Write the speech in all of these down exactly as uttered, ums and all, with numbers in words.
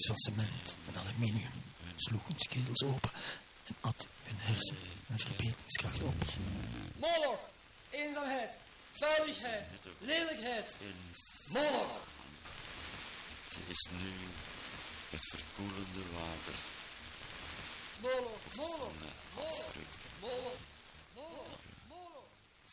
van cement en aluminium sloeg hun schedels open en at hun hersens en verbeeldingskracht op. Moloch, eenzaamheid, vuiligheid, lelijkheid. Moloch. Ze is nu het verkoelende water. Moloch, Moloch, Moloch, Moloch, Moloch, Moloch,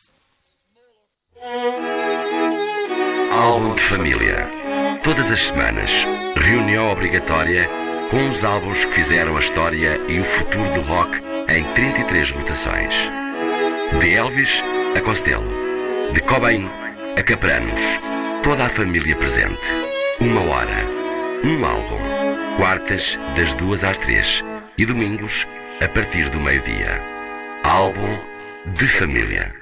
Moloch. Álbum de família. Todas as semanas, reunião obrigatória com os álbuns que fizeram a história e o futuro do rock em trinta e três rotações. De Elvis a Costello, de Cobain a Capranos, toda a família presente. Uma hora, um álbum. Quartas, das duas às três e domingos, a partir do meio-dia. Álbum de família.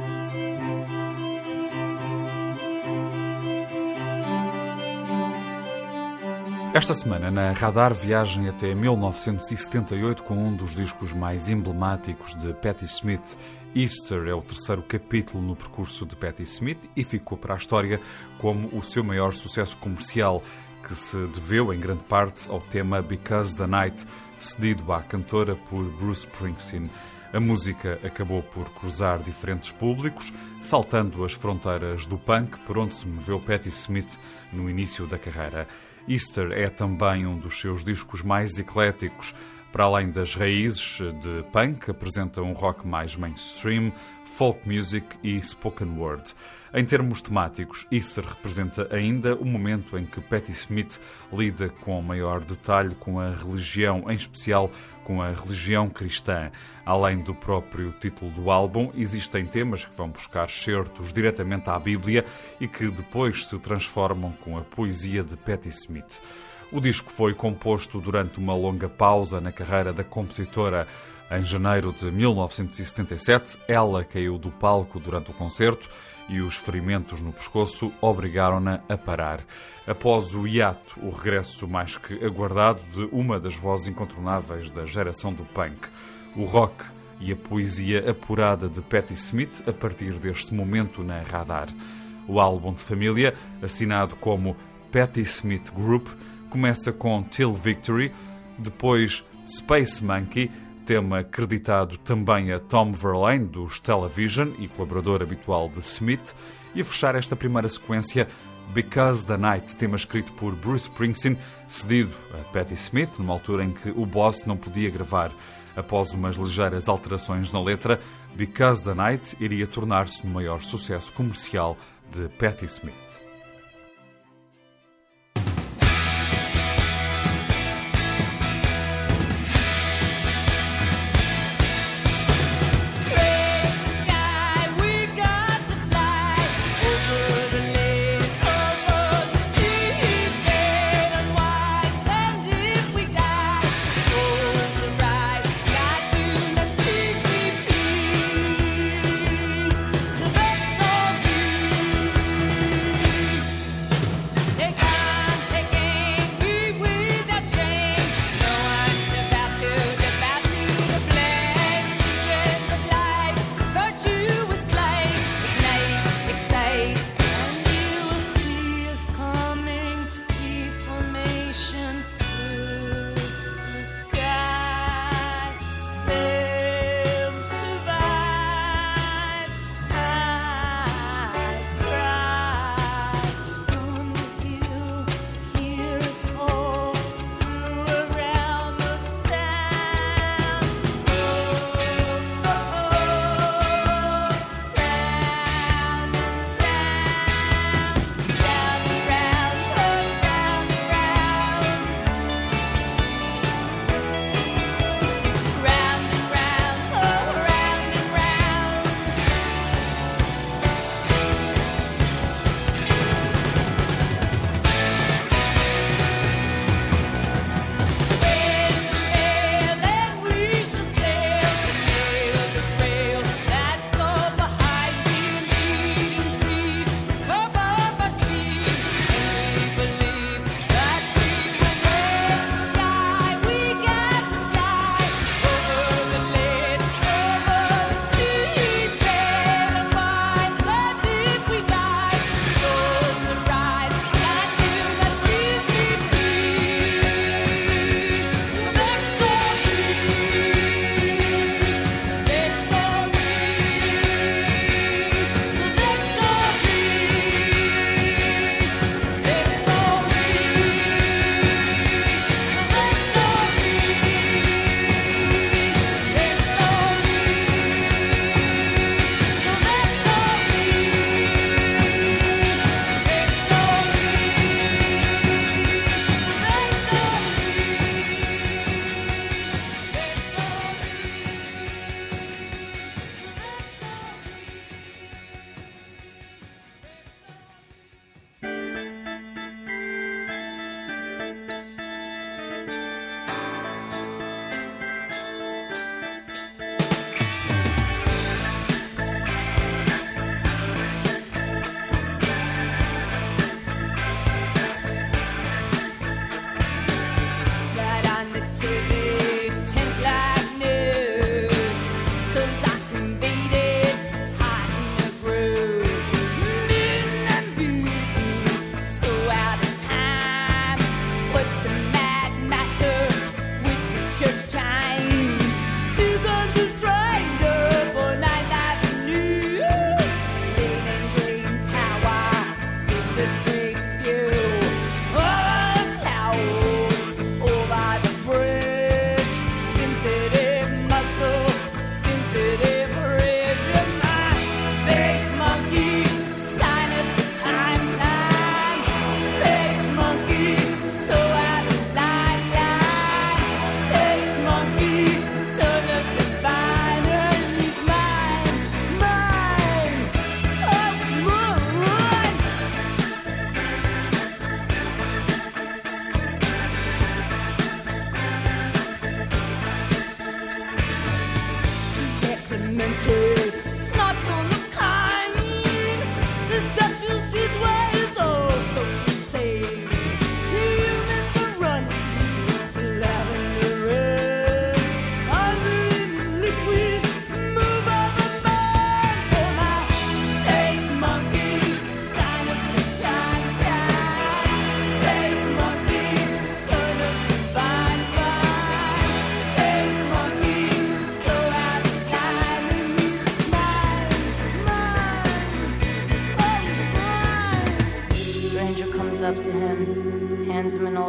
Esta semana, na Radar, viagem até mil novecentos e setenta e oito com um dos discos mais emblemáticos de Patti Smith. Easter é o terceiro capítulo no percurso de Patti Smith e ficou para a história como o seu maior sucesso comercial, que se deveu em grande parte ao tema Because the Night, cedido à cantora por Bruce Springsteen. A música acabou por cruzar diferentes públicos, saltando as fronteiras do punk, por onde se moveu Patti Smith no início da carreira. Easter é também um dos seus discos mais ecléticos. Para além das raízes de punk, apresenta um rock mais mainstream, folk music e spoken word. Em termos temáticos, Easter representa ainda o momento em que Patti Smith lida com maior detalhe com a religião, em especial com a religião cristã. Além do próprio título do álbum, existem temas que vão buscar certos diretamente à Bíblia e que depois se transformam com a poesia de Patti Smith. O disco foi composto durante uma longa pausa na carreira da compositora. Em janeiro de mil novecentos e setenta e sete, ela caiu do palco durante o concerto e os ferimentos no pescoço obrigaram-na a parar. Após o hiato, o regresso mais que aguardado de uma das vozes incontornáveis da geração do punk. O rock e a poesia apurada de Patti Smith a partir deste momento na Radar. O álbum de família, assinado como Patti Smith Group, começa com Till Victory, depois Space Monkey, tema creditado também a Tom Verlaine, dos Television e colaborador habitual de Smith, e a fechar esta primeira sequência Because the Night, tema escrito por Bruce Springsteen, cedido a Patti Smith, numa altura em que o Boss não podia gravar. Após umas ligeiras alterações na letra, Because the Night iria tornar-se o maior sucesso comercial de Patti Smith.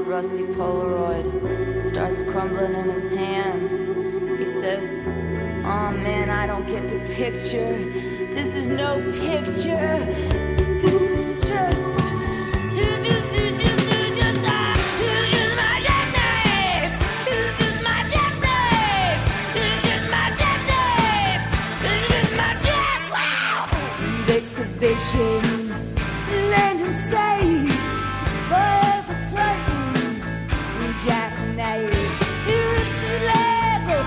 rusty Polaroid. Starts crumbling in his hands. He says, "Oh man, I don't get the picture. This is no picture. This is just, it's just, it's just, it's just, uh, it's just my jackknife. It's just my jackknife. It's just my jackknife. It's just my jack. Wow!" Need excavation, land in sight, boys are tighten, jackknife. It's the Lego.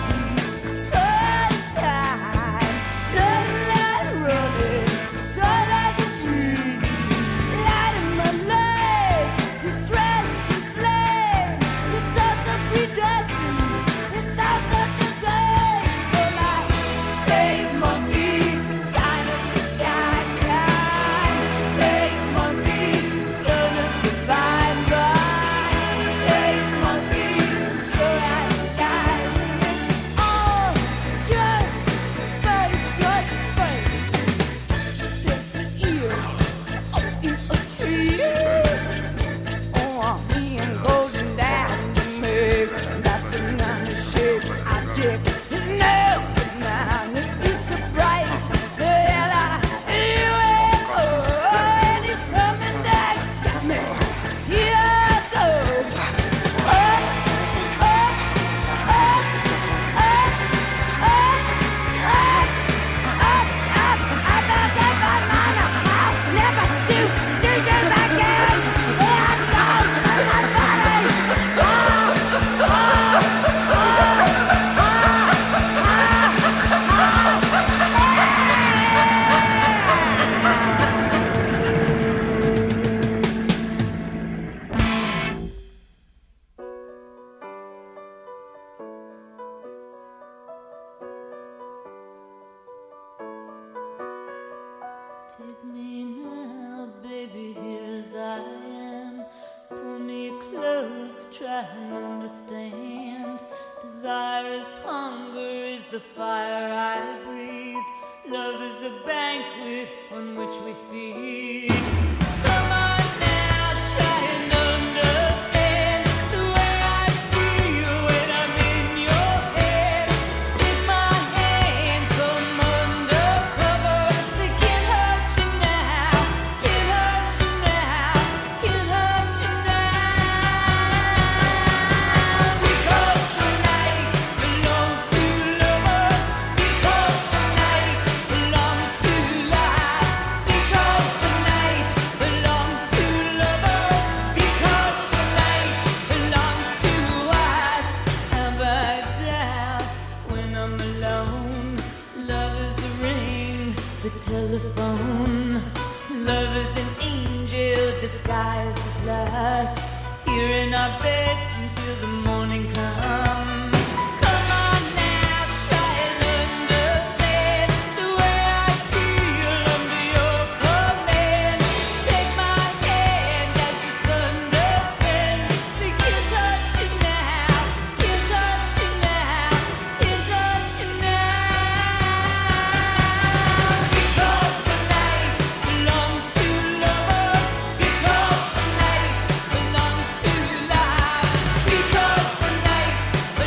Take me now, baby, here as I am. Pull me close, try and understand. Desire is hunger, is the fire I breathe. Love is a banquet on which we feed. Come on now, try and understand the way I feel when I'm in your head. Take my hand from undercover. They can't hurt you now, can't hurt you now, can't hurt you now. Because the night belongs to lovers. Because the night belongs to life. Because the night belongs to lovers. Because the night belongs to us. Have I doubt when I'm alone? Love is the ring, the telephone. Love is an angel disguised as lust. Here in our bed until the morning comes. Come on now, try and understand the way I feel under your command. Take my hand as the sun descends. They can't touch you now, can't touch you now, can't touch you now. Because the night belongs to lovers. Because the night belongs to life. Because the night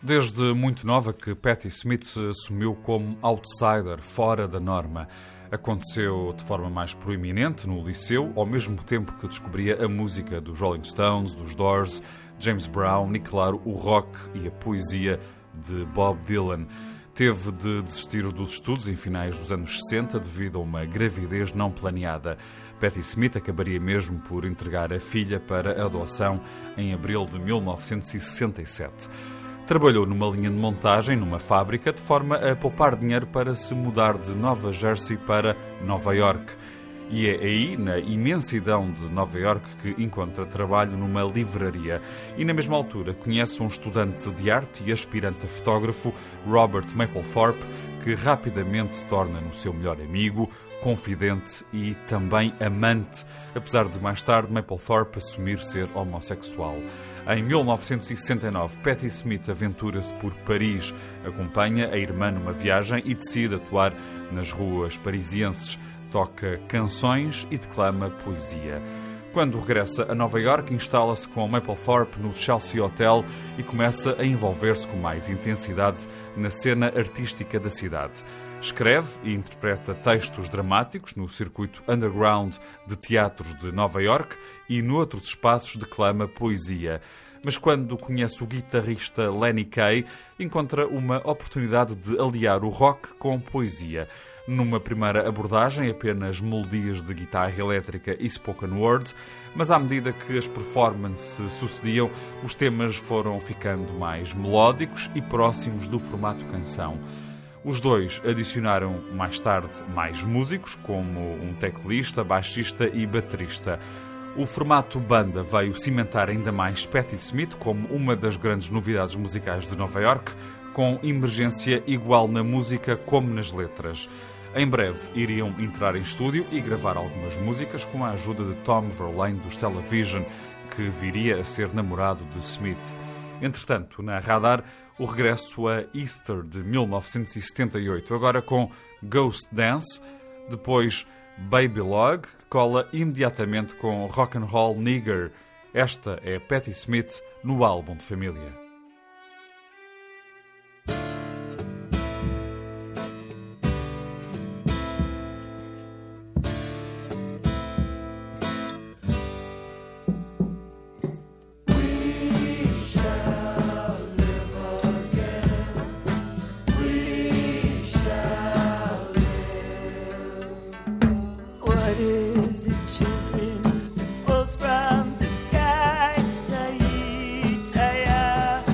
Desde muito nova que Patti Smith se assumiu como outsider, fora da norma. Aconteceu de forma mais proeminente no liceu, ao mesmo tempo que descobria a música dos Rolling Stones, dos Doors, James Brown e, claro, o rock e a poesia de Bob Dylan. Teve de desistir dos estudos em finais dos anos sessenta devido a uma gravidez não planeada. Patti Smith acabaria mesmo por entregar a filha para adoção em abril de mil novecentos e sessenta e sete. Trabalhou numa linha de montagem, numa fábrica, de forma a poupar dinheiro para se mudar de Nova Jersey para Nova York. E é aí, na imensidão de Nova York, que encontra trabalho numa livraria. E na mesma altura conhece um estudante de arte e aspirante a fotógrafo, Robert Mapplethorpe, que rapidamente se torna no seu melhor amigo, confidente e também amante, apesar de mais tarde Mapplethorpe assumir ser homossexual. Em mil novecentos e sessenta e nove, Patti Smith aventura-se por Paris, acompanha a irmã numa viagem e decide atuar nas ruas parisienses. Toca canções e declama poesia. Quando regressa a Nova York, instala-se com Mapplethorpe no Chelsea Hotel e começa a envolver-se com mais intensidade na cena artística da cidade. Escreve e interpreta textos dramáticos no circuito underground de teatros de Nova York e noutros espaços declama poesia. Mas quando conhece o guitarrista Lenny Kaye, encontra uma oportunidade de aliar o rock com poesia. Numa primeira abordagem, apenas melodias de guitarra elétrica e spoken word, mas à medida que as performances sucediam, os temas foram ficando mais melódicos e próximos do formato canção. Os dois adicionaram mais tarde mais músicos, como um teclista, baixista e baterista. O formato banda veio cimentar ainda mais Patti Smith como uma das grandes novidades musicais de Nova York, com emergência igual na música como nas letras. Em breve iriam entrar em estúdio e gravar algumas músicas com a ajuda de Tom Verlaine dos Television, que viria a ser namorado de Smith. Entretanto, na Radar, o regresso a Easter de mil novecentos e setenta e oito, agora com Ghost Dance, depois Baby Log, que cola imediatamente com Rock and Roll Nigger. Esta é Patti Smith no álbum de família. What is it, children, that falls from the sky? Taitaya,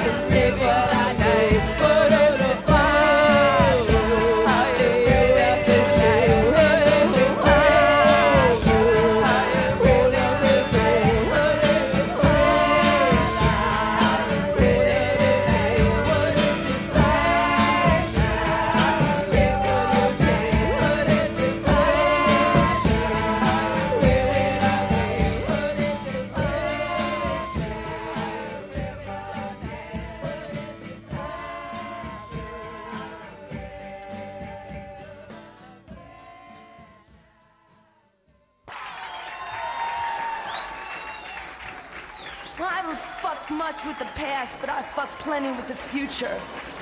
take what I need, put it in the fire. I am ready to shine, put it in the fire. I am ready to shine, put it in the fire. I am ready to shine, put it in the fire. I am ready to shine, put it in the Well, I haven't fucked much with the past, but I fucked plenty with the future.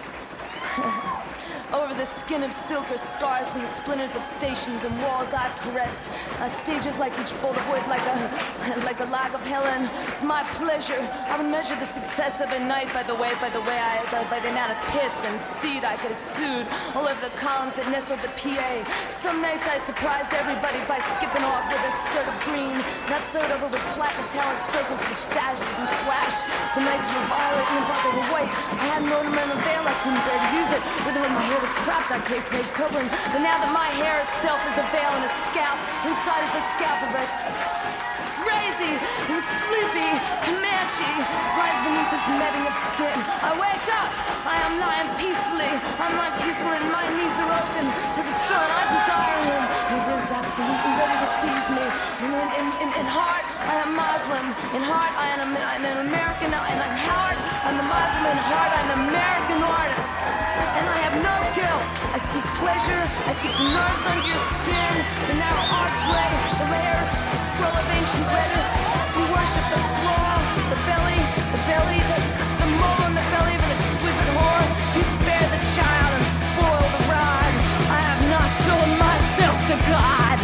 Over the skin of silk are scars from the splinters of stations and walls I've caressed. Uh, stages like each bolt of wood, like a like a log of Helen. It's my pleasure. I would measure the success of a night by the way, by the way I, by, by the amount of piss and seed I could exude all over the columns that nestled the P A. Some nights I'd surprise everybody by skipping off with a skirt of green, not sewed over with flat metallic circles which dashed and flashed. The nights were violet and the were white. I had an ornamental veil, I couldn't bear to use it. Whether when my hair was cropped, I paid paid covering. But now that my hair itself is a veil and a scalp, inside is a scalp of a crazy and sleepy Comanche lies beneath this netting of skin. I wake up, I am lying peacefully. I'm lying peacefully and my knees are open to the sun. I desire him. He's just absolutely ready to seize me. And in, in, in, in heart, I am Muslim. In heart, I am an, an American. And in heart, I'm a Muslim. In heart, I'm an American artist. And I have no guilt. I seek pleasure. I seek the nerves under your skin. The narrow archway, the layers, the scroll of ancient lettuce. We worship the floor, the belly, the belly, the, the mole in the belly of an exquisite whore. You spare the child and spoil the rod. I have not sold myself to God.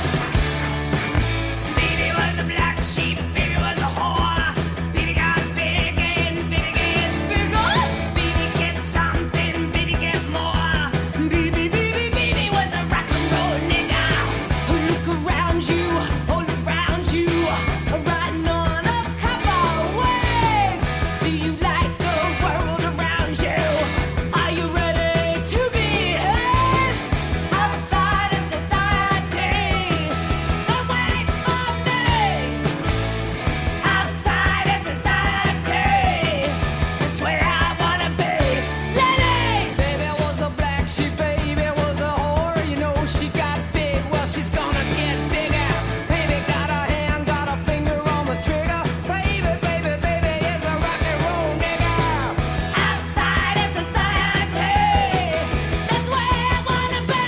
Baby was a black sheep, baby was a whore. Baby got big and big and bigger. Baby get something, baby get more. Baby, baby, baby was a rock and roll nigga. Look around you, all around you, riding on a cowboy wave. Do you like the world around you? Are you ready to behave? Outside of society, they're waiting for me. Outside of society, that's where I wanna be. Lady! Baby was a black sheep, baby was a whore. You know she got big, well she's gonna get bigger. Baby got a hand, got a finger on the trigger. Baby, baby, baby is a rock and roll nigga. Outside of society, that's where I wanna be.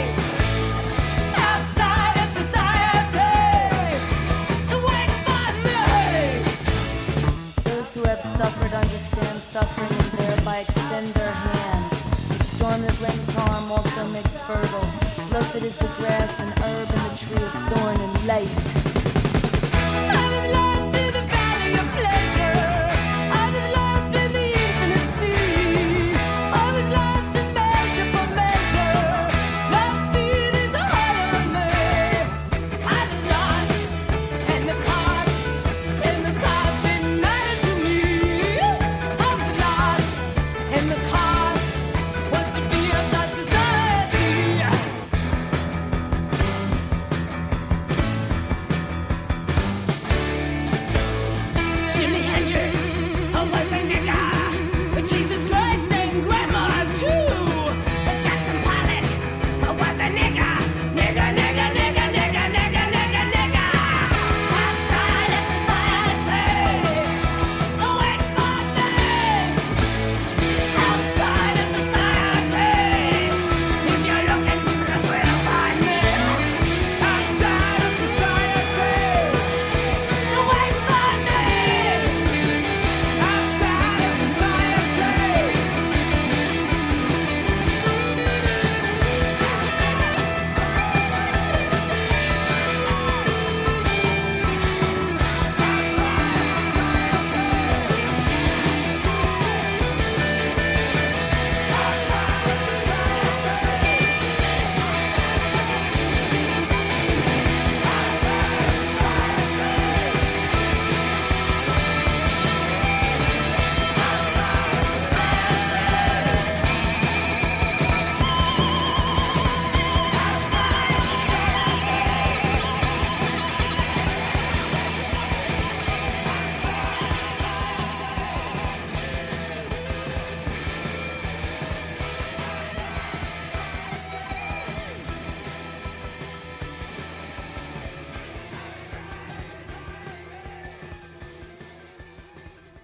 Outside of society, they're waiting for me. Those who have suffered understand suffering and thereby extend their hand. The storm that brings harm also makes fertile. Blessed is the grass and herb and the tree of thorn and light. I was lost in the valley of pleasure. I was lost in the infinite sea. I was lost in measure for measure. My feet is the heart of me. I was lost, and the cost, and the cost didn't matter to me. I was lost, and the cost was to be outside society.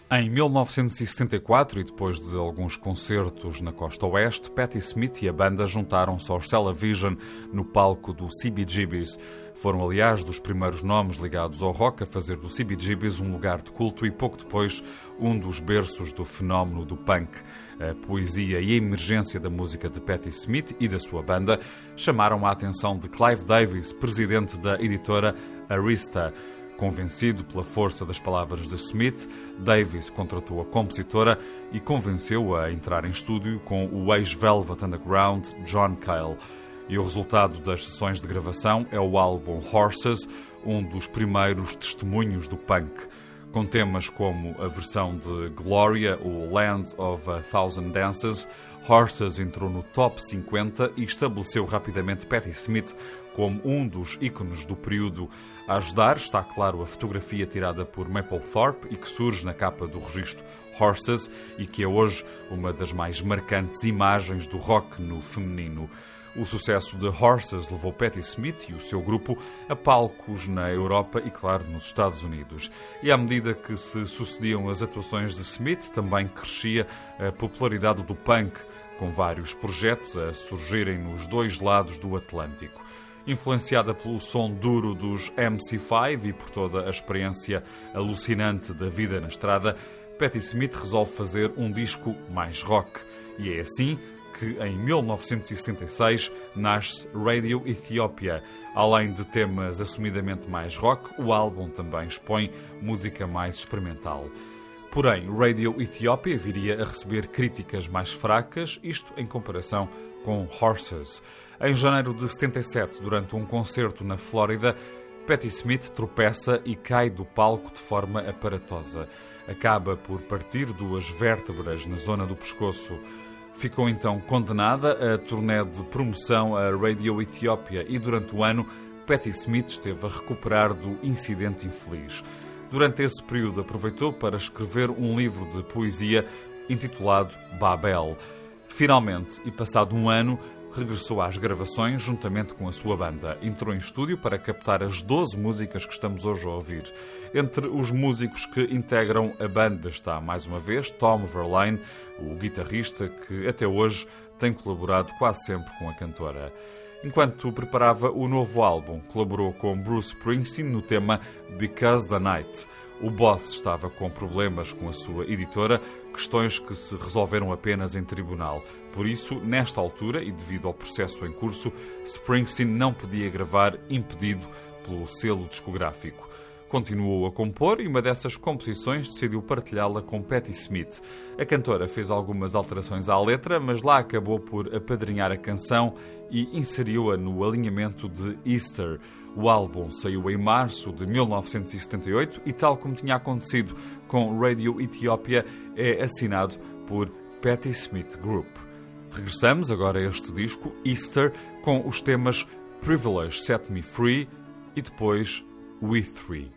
Em mil novecentos e setenta e quatro, e depois de alguns concertos na costa oeste, Patti Smith e a banda juntaram-se aos Television no palco do C B G B's. Foram, aliás, dos primeiros nomes ligados ao rock a fazer do C B G B's um lugar de culto e, pouco depois, um dos berços do fenómeno do punk. A poesia e a emergência da música de Patti Smith e da sua banda chamaram a atenção de Clive Davis, presidente da editora Arista. Convencido pela força das palavras de Smith, Davis contratou a compositora e convenceu-a a entrar em estúdio com o ex-Velvet Underground John Cale. E o resultado das sessões de gravação é o álbum Horses, um dos primeiros testemunhos do punk. Com temas como a versão de Gloria, o Land of a Thousand Dances, Horses entrou no top cinquenta e estabeleceu rapidamente Patti Smith como um dos ícones do período. A ajudar está, claro, a fotografia tirada por Mapplethorpe e que surge na capa do registro Horses e que é hoje uma das mais marcantes imagens do rock no feminino. O sucesso de Horses levou Patti Smith e o seu grupo a palcos na Europa e, claro, nos Estados Unidos. E à medida que se sucediam as atuações de Smith, também crescia a popularidade do punk, com vários projetos a surgirem nos dois lados do Atlântico. Influenciada pelo som duro dos M C cinco e por toda a experiência alucinante da vida na estrada, Patti Smith resolve fazer um disco mais rock. E é assim que, em mil novecentos e setenta e seis, nasce Radio Ethiopia. Além de temas assumidamente mais rock, o álbum também expõe música mais experimental. Porém, Radio Ethiopia viria a receber críticas mais fracas, isto em comparação com Horses. Em janeiro de setenta e sete, durante um concerto na Flórida, Patti Smith tropeça e cai do palco de forma aparatosa. Acaba por partir duas vértebras na zona do pescoço. Ficou então condenada a turnê de promoção a Radio Ethiopia e durante o ano Patti Smith esteve a recuperar do incidente infeliz. Durante esse período aproveitou para escrever um livro de poesia intitulado Babel. Finalmente, e passado um ano, regressou às gravações juntamente com a sua banda. Entrou em estúdio para captar as doze músicas que estamos hoje a ouvir. Entre os músicos que integram a banda está, mais uma vez, Tom Verlaine, o guitarrista que até hoje tem colaborado quase sempre com a cantora. Enquanto preparava o novo álbum, colaborou com Bruce Springsteen no tema Because the Night. O boss estava com problemas com a sua editora, questões que se resolveram apenas em tribunal. Por isso, nesta altura, e devido ao processo em curso, Springsteen não podia gravar, impedido pelo selo discográfico. Continuou a compor e uma dessas composições decidiu partilhá-la com Patti Smith. A cantora fez algumas alterações à letra, mas lá acabou por apadrinhar a canção e inseriu-a no alinhamento de Easter. O álbum saiu em março de mil novecentos e setenta e oito e, tal como tinha acontecido com Radio Ethiopia, é assinado por Patti Smith Group. Regressamos agora a este disco, Easter, com os temas Privilege Set Me Free e depois We Three.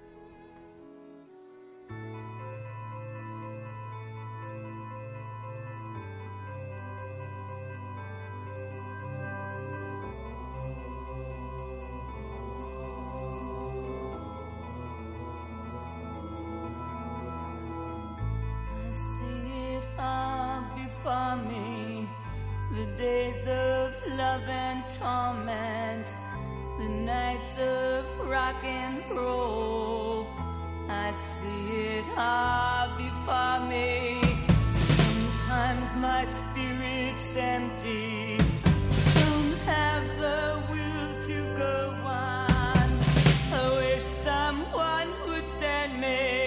For me, the days of love and torment, the nights of rock and roll. I see it all before me. Sometimes my spirit's empty, don't have the will to go on. I wish someone would send me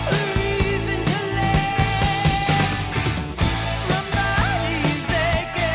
Aching.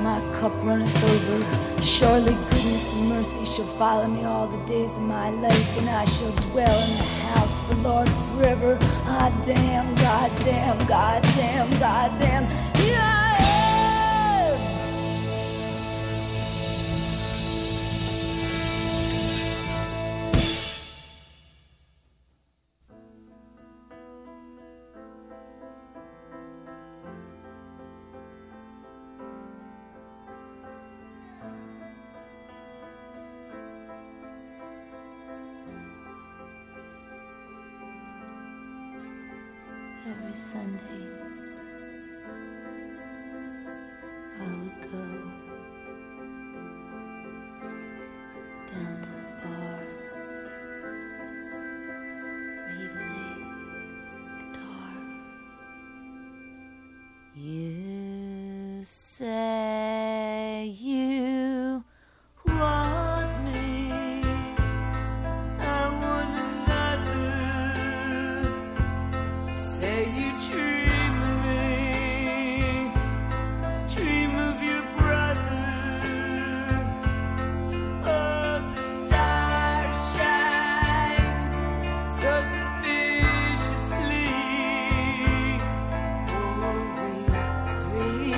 my cup runneth over. Surely goodness and mercy shall follow me all the days of my life, and I shall dwell in the house of the Lord forever. Ah, damn, god damn, god damn, god damn. Here I am. Every Sunday, I would go down to the bar where he played guitar. You say you want me, I want another. Say you dream of me, dream of your brother. Oh, the stars shine so suspiciously for we three.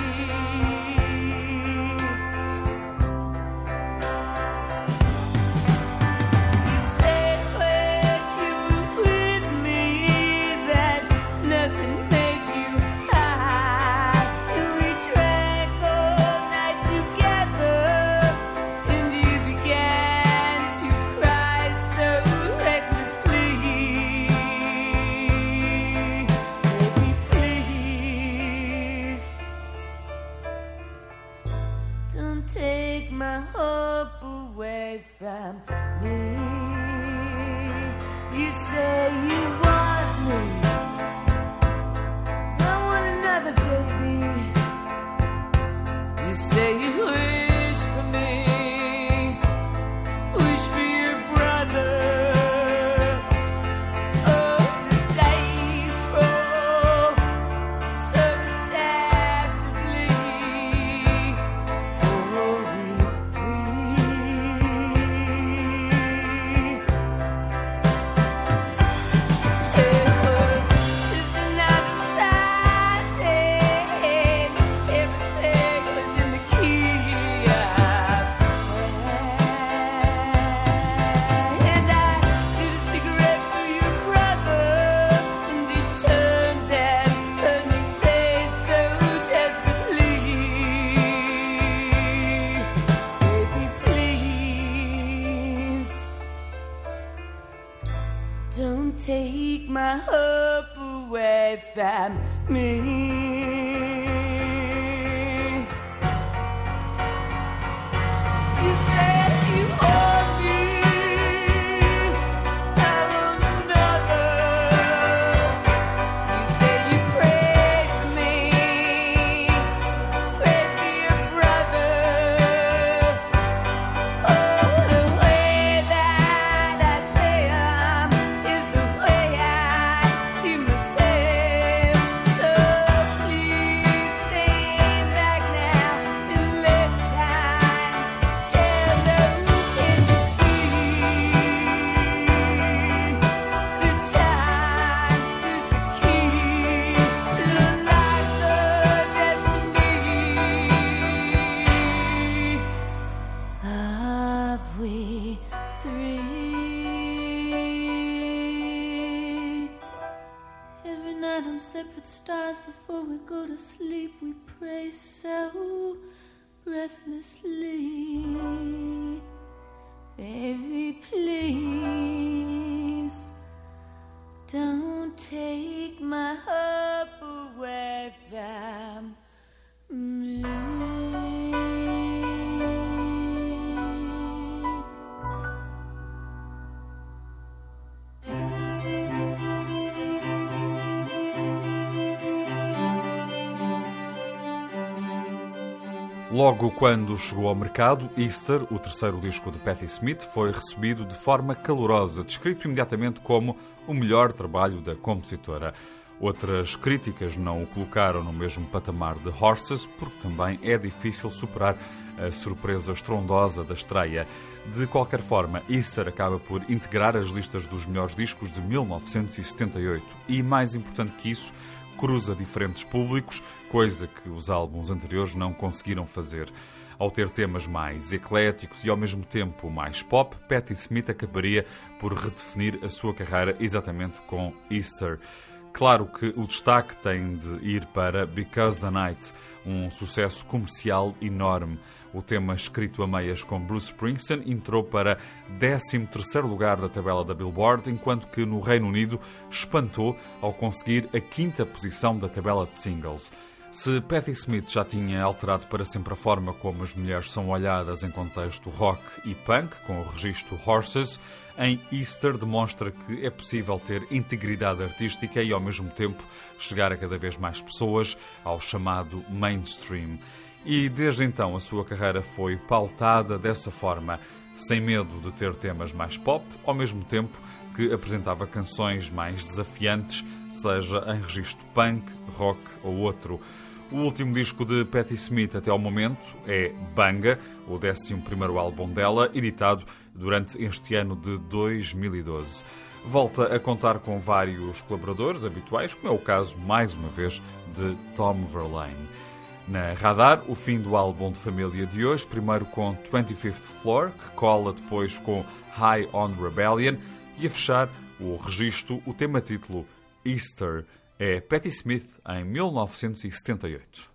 You said when you were with me that nothing made you high, and we drank all night together, and you began to cry so recklessly. Baby, please don't take my hope away from me. You say you want me, I want another, baby. You say you wish for me, wish for your brother. Oh, the dice roll so deceptively for we three. It was just another Sunday. Everything was in the key of and I lit a cigarette for your brother, and he turned and heard me say so desperately, baby, please don't take my hope away from me. You said you owe me, I want another. You say you pray for me, pray for your brother. Oh, the way that I say I'm is the way I see myself. So please stand back now and let time tell them. Can't you see? The time is the key to life, the destiny of we three. Every night on separate stars before we go to sleep, we pray so breathlessly. Baby, please don't take my hope away from me. Logo quando chegou ao mercado, Easter, o terceiro disco de Patti Smith, foi recebido de forma calorosa, descrito imediatamente como o melhor trabalho da compositora. Outras críticas não o colocaram no mesmo patamar de Horses, porque também é difícil superar a surpresa estrondosa da estreia. De qualquer forma, Easter acaba por integrar as listas dos melhores discos de mil novecentos e setenta e oito e, mais importante que isso, cruza diferentes públicos, coisa que os álbuns anteriores não conseguiram fazer. Ao ter temas mais ecléticos e ao mesmo tempo mais pop, Patti Smith acabaria por redefinir a sua carreira exatamente com Easter. Claro que o destaque tem de ir para Because the Night, um sucesso comercial enorme. O tema, escrito a meias com Bruce Springsteen, entrou para décimo terceiro lugar da tabela da Billboard, enquanto que no Reino Unido espantou ao conseguir a quinta posição da tabela de singles. Se Patti Smith já tinha alterado para sempre a forma como as mulheres são olhadas em contexto rock e punk, com o registro Horses, em Easter demonstra que é possível ter integridade artística e, ao mesmo tempo, chegar a cada vez mais pessoas, ao chamado mainstream. E, desde então, a sua carreira foi pautada dessa forma, sem medo de ter temas mais pop, ao mesmo tempo que apresentava canções mais desafiantes, seja em registro punk, rock ou outro. O último disco de Patti Smith até ao momento é Banga, o décimo primeiro álbum dela, editado durante este ano de dois mil e doze. Volta a contar com vários colaboradores habituais, como é o caso, mais uma vez, de Tom Verlaine. Na Radar, o fim do álbum de família de hoje, primeiro com twenty-fifth Floor, que cola depois com High on Rebellion, e a fechar o registro, o tema-título Easter, é Patti Smith em mil novecentos e setenta e oito.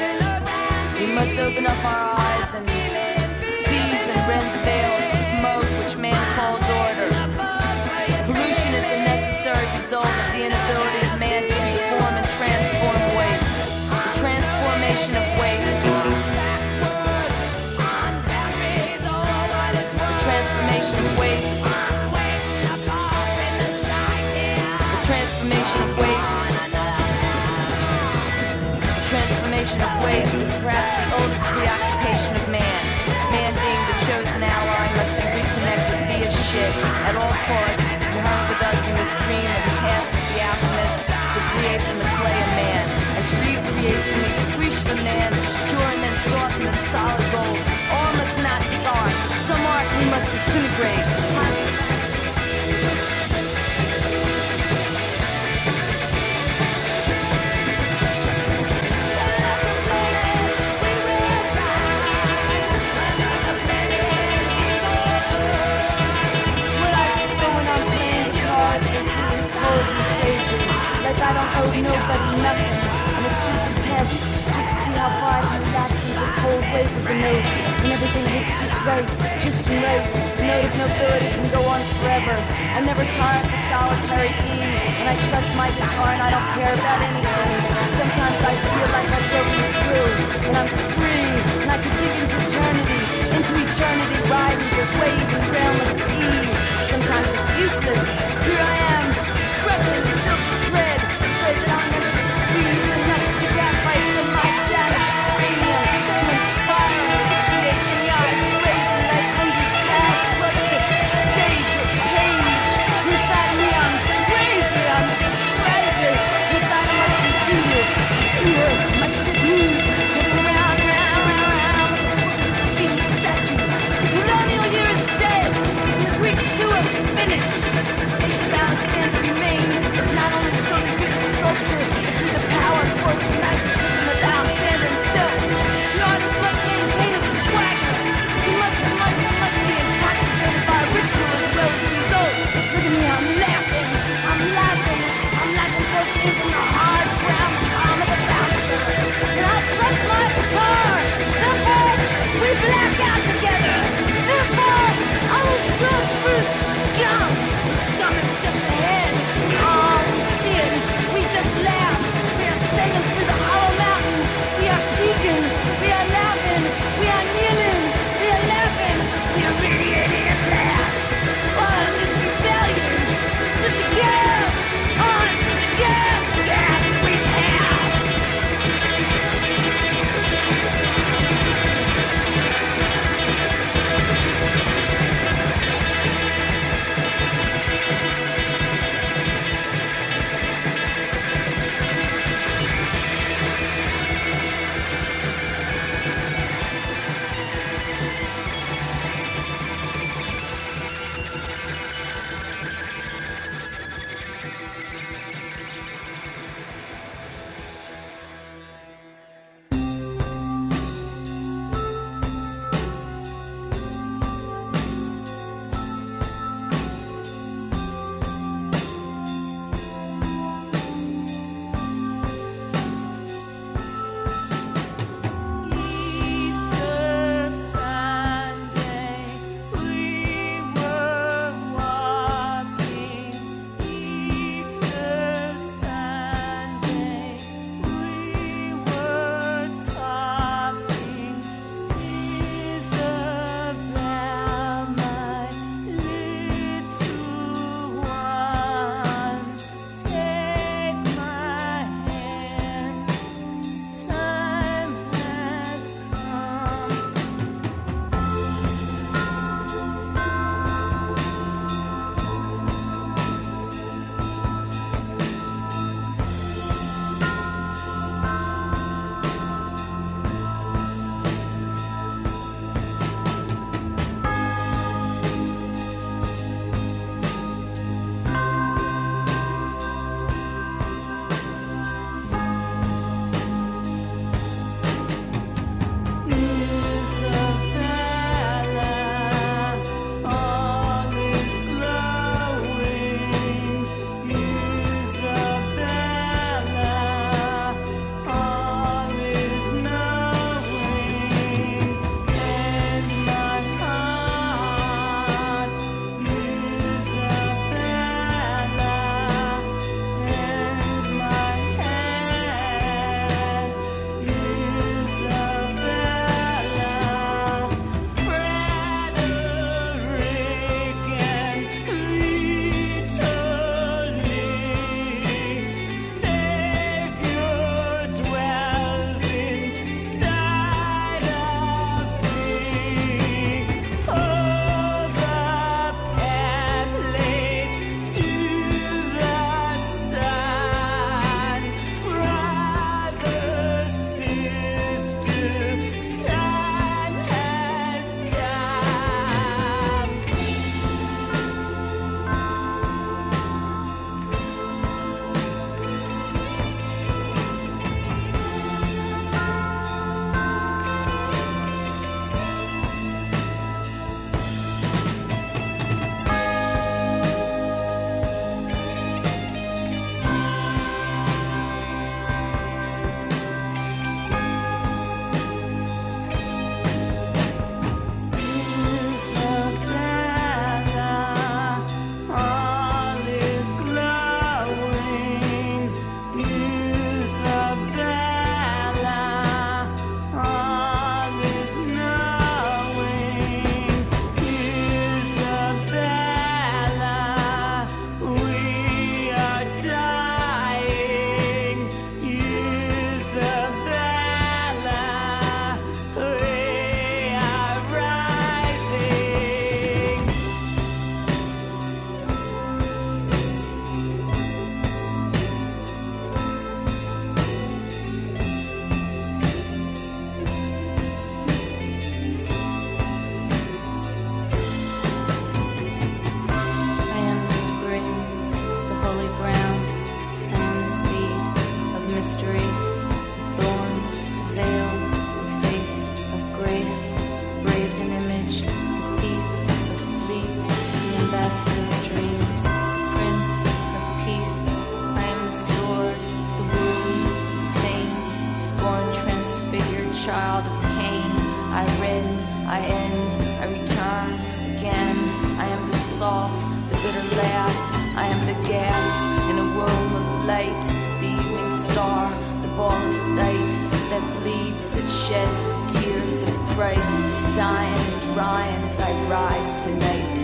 Open up our eyes and seize and rend the veil of smoke necessary result of the inability of man to reform and transform waste. The transformation of waste. The transformation of waste. The transformation of waste. The transformation of waste is perhaps the oldest preoccupation of man. Man being the chosen ally must be reconnected via shit at all costs, inherent with us in this dream of the task of the alchemist to create from the clay a man, and recreate from the excretion of man, pure and then softened and solid gold. All must not be art. Some art we must disintegrate. Like I don't owe nobody nothing, and it's just a test, just to see how far I can relax into the cold wave of the note, and everything hits just right, just right. The note of nobility can go on forever. I never tire at the solitary E, and I trust my guitar and I don't care about anything. Sometimes I feel like I've broken through, and I'm free, and I could dig into eternity, into eternity, riding the wave and realm of E. Sometimes it's useless. Here I am, struggling with the thread, afraid that I'll never squeeze enough to get life from my damaged cranium to inspire and asphyxiate in the eyes, blazing like hungry calves across the stage or page. Inside me, I'm crazy, I'm just crazy. Inside I must continue to see her, my stiff knees, jumping around, around, around, the speeding statue. The colonial year is dead, and the Greeks too are finished. Alexander remains. I end, I return again. I am the salt, the bitter laugh. I am the gas in a womb of light, the evening star, the ball of sight that bleeds, that sheds the tears of Christ, dying and drying as I rise tonight.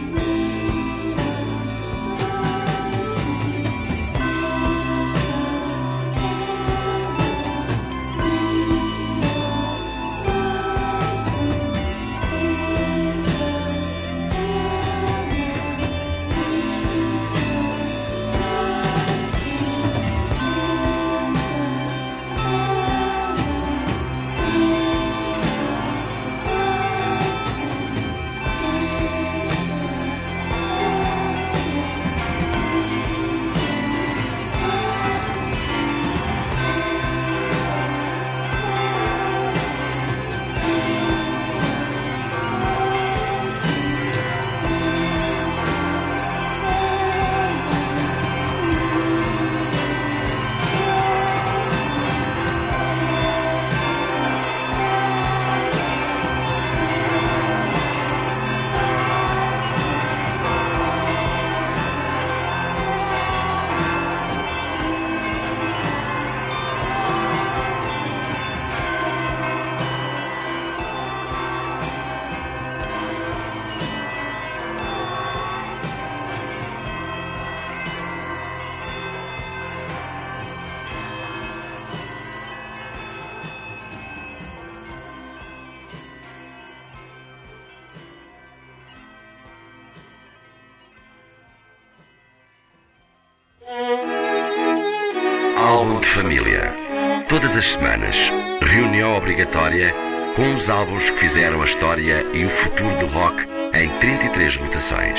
Álbum de família. Todas as semanas, reunião obrigatória com os álbuns que fizeram a história e o futuro do rock em trinta e três rotações.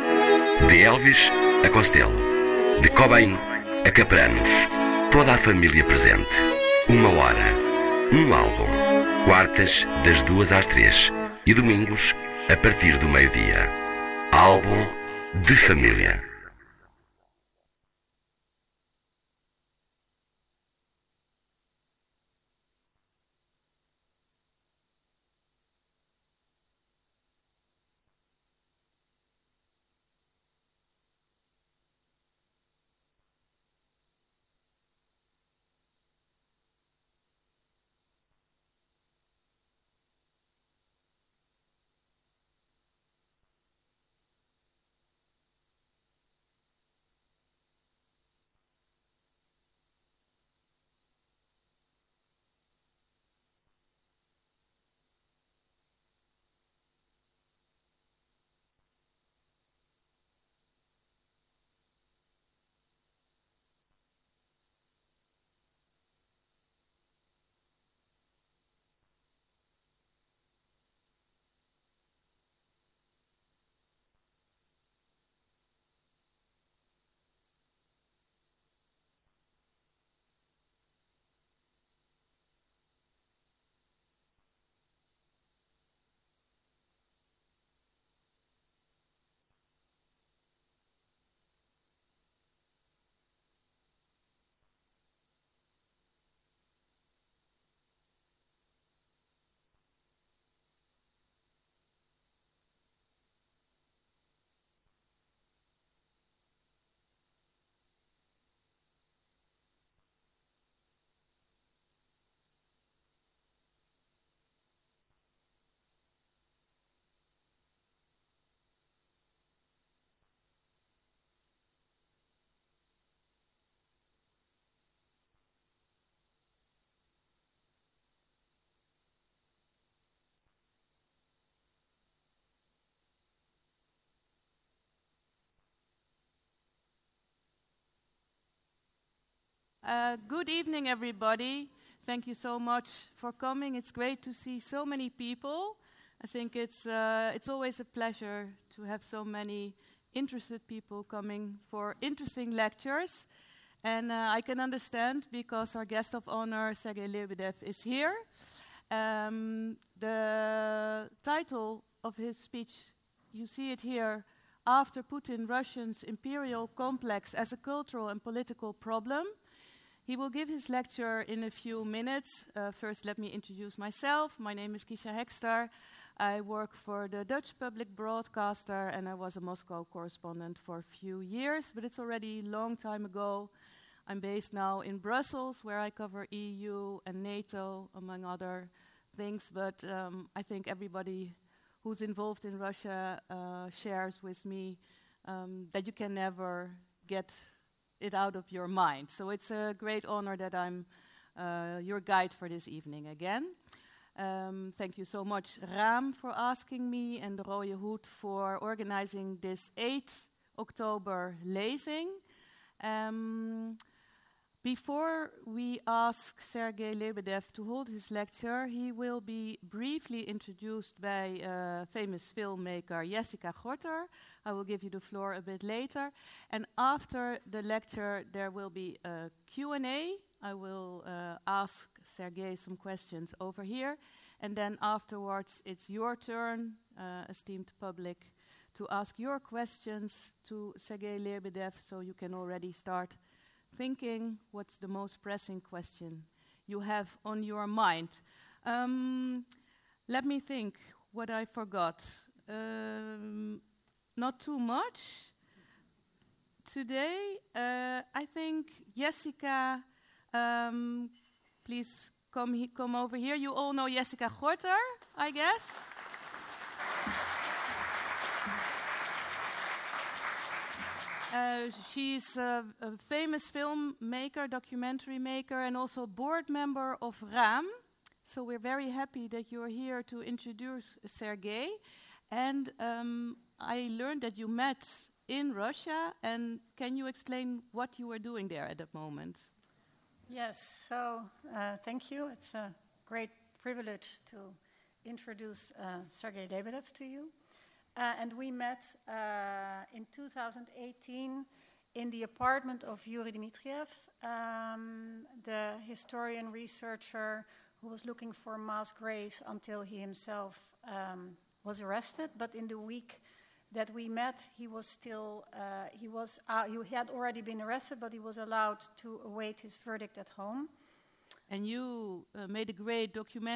De Elvis a Costello, de Cobain a Capranos, toda a família presente. Uma hora, um álbum. Quartas, das duas às três e domingos, a partir do meio-dia. Álbum de família. Uh, good evening, everybody. Thank you so much for coming. It's great to see so many people. I think it's uh, it's always a pleasure to have so many interested people coming for interesting lectures. And uh, I can understand because our guest of honor, Sergei Lebedev, is here. Um, the title of his speech, you see it here, After Putin, Russians' Imperial Complex as a Cultural and Political Problem. He will give his lecture in a few minutes. Uh, first, let me introduce myself. My name is Kisha Hexter. I work for the Dutch public broadcaster, and I was a Moscow correspondent for a few years, but it's already a long time ago. I'm based now in Brussels, where I cover E U and NATO, among other things, but um, I think everybody who's involved in Russia uh, shares with me um, that you can never get it out of your mind. So it's a great honor that I'm uh, your guide for this evening again. Um, thank you so much, Raam, for asking me, and de Rode Hoed for organizing this eighth October lezing. Um, Before we ask Sergei Lebedev to hold his lecture, he will be briefly introduced by uh, famous filmmaker Jessica Gorter. I will give you the floor a bit later. And after the lecture, there will be a Q and A. I will uh, ask Sergei some questions over here. And then afterwards, it's your turn, uh, esteemed public, to ask your questions to Sergei Lebedev, so you can already start thinking what's the most pressing question you have on your mind. Um, let me think what I forgot. Um, not too much. Today, uh, I think Jessica, um, please come, he come over here. You all know Jessica Gorter, I guess. Uh, she's a, a famous filmmaker, documentary maker, and also board member of Raam. So we're very happy that you're here to introduce Sergei. And um, I learned that you met in Russia. And can you explain what you were doing there at that moment? Yes, so uh, thank you. It's a great privilege to introduce uh, Sergei Lebedev to you. Uh, and we met uh, in two thousand eighteen in the apartment of Yuri Dmitriev, um, the historian researcher who was looking for mass graves until he himself um, was arrested. But in the week that we met, he was still uh, he was uh, he had already been arrested, but he was allowed to await his verdict at home. And you uh, made a great documentary